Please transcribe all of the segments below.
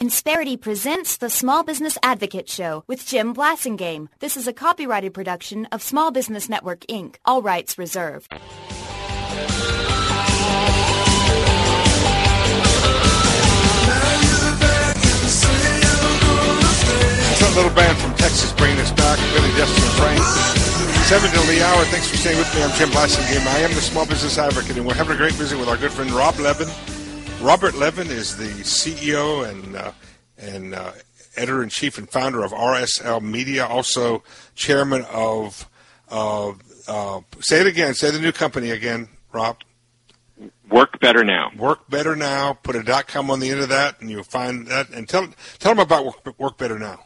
Insperity presents the Small Business Advocate Show with Jim Blasingame. This is a copyrighted production of Small Business Network, Inc. All rights reserved. It's a little band from Texas bringing us back, Billy Destin and Frank. 7 till the hour. Thanks for staying with me. I'm Jim Blasingame. I am the Small Business Advocate, and we're having a great visit with our good friend Rob Levin. Robert Levin is the CEO and editor-in-chief and founder of RSL Media, also chairman of, say it again, say the new company again, Rob. Work Better Now. Work Better Now. Put a .com on the end of that, and you'll find that. And tell them about Work Better Now.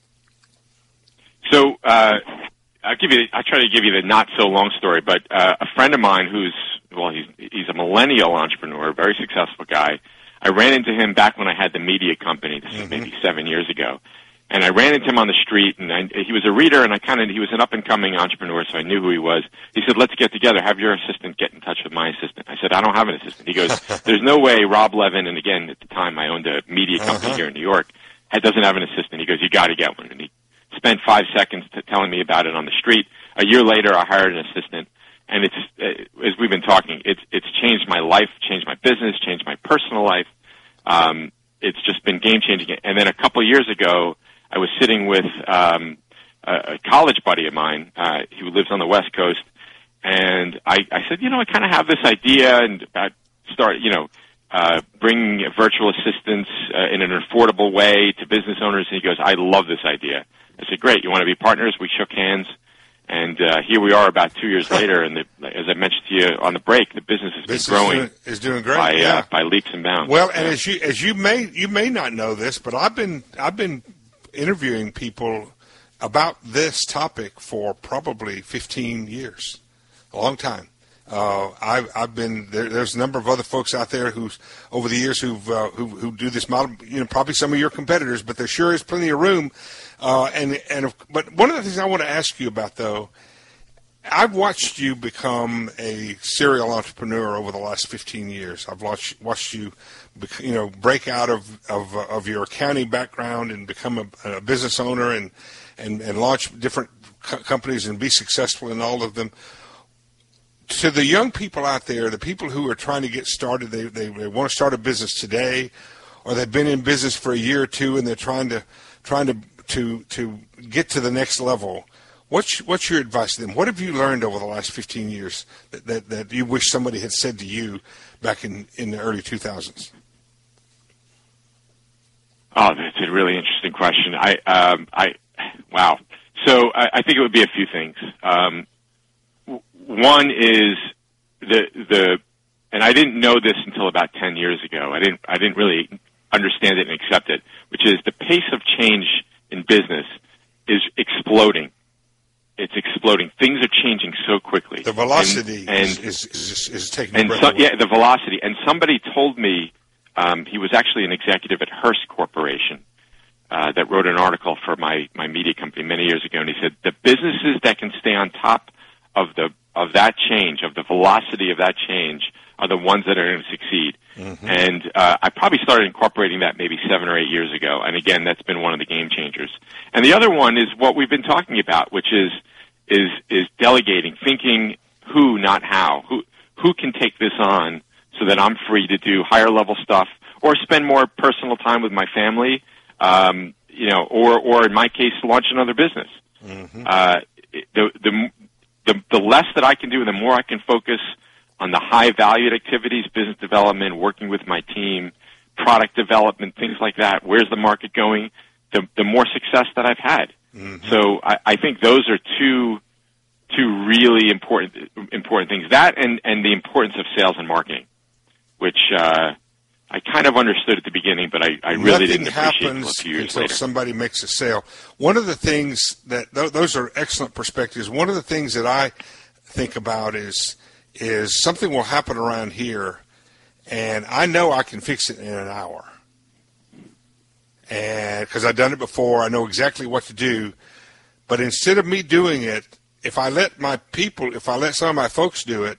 So I'll try to give you the not so long story, but a friend of mine he's a millennial entrepreneur, a very successful guy. I ran into him back when I had the media company. This was maybe 7 years ago. And I ran into him on the street, and he was a reader, and he was an up-and-coming entrepreneur, so I knew who he was. He said, "Let's get together. Have your assistant get in touch with my assistant." I said, "I don't have an assistant." He goes, "There's no way Rob Levin," and again, at the time I owned a media company here in New York, doesn't have an assistant. He goes, "You got to get one." And he spent 5 seconds telling me about it on the street. A year later, I hired an assistant, and it's as we've been talking, it's changed my life, changed my business, changed my personal life. It's just been game-changing. And then a couple of years ago, I was sitting with a college buddy of mine who lives on the West Coast, and I said, I kind of have this idea and about bringing virtual assistants in an affordable way to business owners. And he goes, "I love this idea." I said, "Great, you want to be partners?" We shook hands, and here we are about 2 years later. And as I mentioned to you on the break, the business has been growing. Is doing great by leaps and bounds. Well, and as you may not know this, but I've been interviewing people about this topic for probably 15 years, a long time. I've been there. There's a number of other folks out there who's over the years who do this model. Probably some of your competitors, but there sure is plenty of room. But one of the things I want to ask you about, though, I've watched you become a serial entrepreneur over the last 15 years. I've watched you, break out of your accounting background and become a business owner and launch different companies and be successful in all of them. To the young people out there, the people who are trying to get started, they want to start a business today, or they've been in business for a year or two and they're trying to get to the next level. What's your advice to them? What have you learned over the last 15 years that you wish somebody had said to you back in the early 2000s? Oh, that's a really interesting question. Wow. So I think it would be a few things. One is and I didn't know this until about 10 years ago. I didn't really understand it and accept it, which is the pace of change in business is exploding. It's exploding. Things are changing so quickly. The velocity is taking a breath away. Yeah, the velocity. And somebody told me, he was actually an executive at Hearst Corporation that wrote an article for my media company many years ago, and he said the businesses that can stay on top of that change, of the velocity of that change, are the ones that are going to succeed. Mm-hmm. And I probably started incorporating that maybe 7 or 8 years ago. And again, that's been one of the game changers. And the other one is what we've been talking about, which is delegating, thinking who, not how. Who can take this on so that I'm free to do higher level stuff or spend more personal time with my family, or in my case, launch another business. Mm-hmm. The less that I can do, the more I can focus on the high-valued activities, business development, working with my team, product development, things like that. Where's the market going? The more success that I've had. Mm-hmm. So I think those are two really important things. That and the importance of sales and marketing, which I kind of understood at the beginning, but I really didn't appreciate it until a few years later. Somebody makes a sale. One of the things those are excellent perspectives. One of the things that I think about is something will happen around here, and I know I can fix it in an hour. And because I've done it before, I know exactly what to do. But instead of me doing it, if I let some of my folks do it,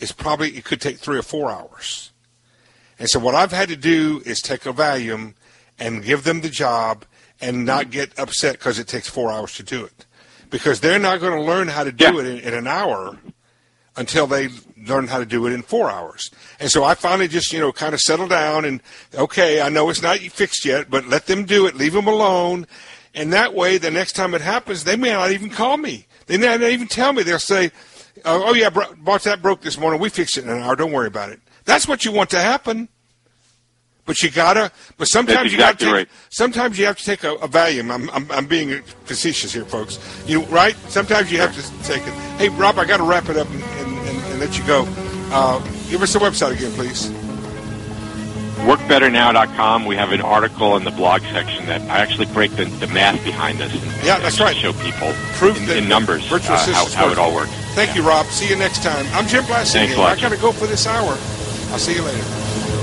it could take 3 or 4 hours. And so what I've had to do is take a Valium and give them the job and not get upset because it takes 4 hours to do it. Because they're not going to learn how to do it in an hour until they learn how to do it in 4 hours. And so I finally just, kind of settled down and, okay, I know it's not fixed yet, but let them do it. Leave them alone. And that way, the next time it happens, they may not even call me. They may not even tell me. They'll say, oh, yeah, boss, that broke this morning. We fixed it in an hour. Don't worry about it. That's what you want to happen. But sometimes sometimes you have to take a Valium. I'm being facetious here, folks. Right? Sometimes you have to take it. Hey, Rob, I got to wrap it up and let you go. Give us the website again, please. WorkBetterNow.com. We have an article in the blog section that I actually break the math behind this. And that's right. Show people proof in numbers how it all works. Thank you, Rob. See you next time. I'm Jim Blasingame. I got to go for this hour. I'll see you later.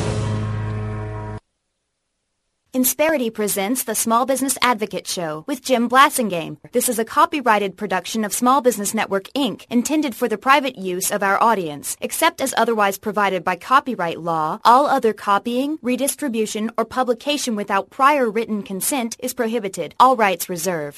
Insperity presents the Small Business Advocate Show with Jim Blasingame. This is a copyrighted production of Small Business Network, Inc., intended for the private use of our audience. Except as otherwise provided by copyright law, all other copying, redistribution, or publication without prior written consent is prohibited. All rights reserved.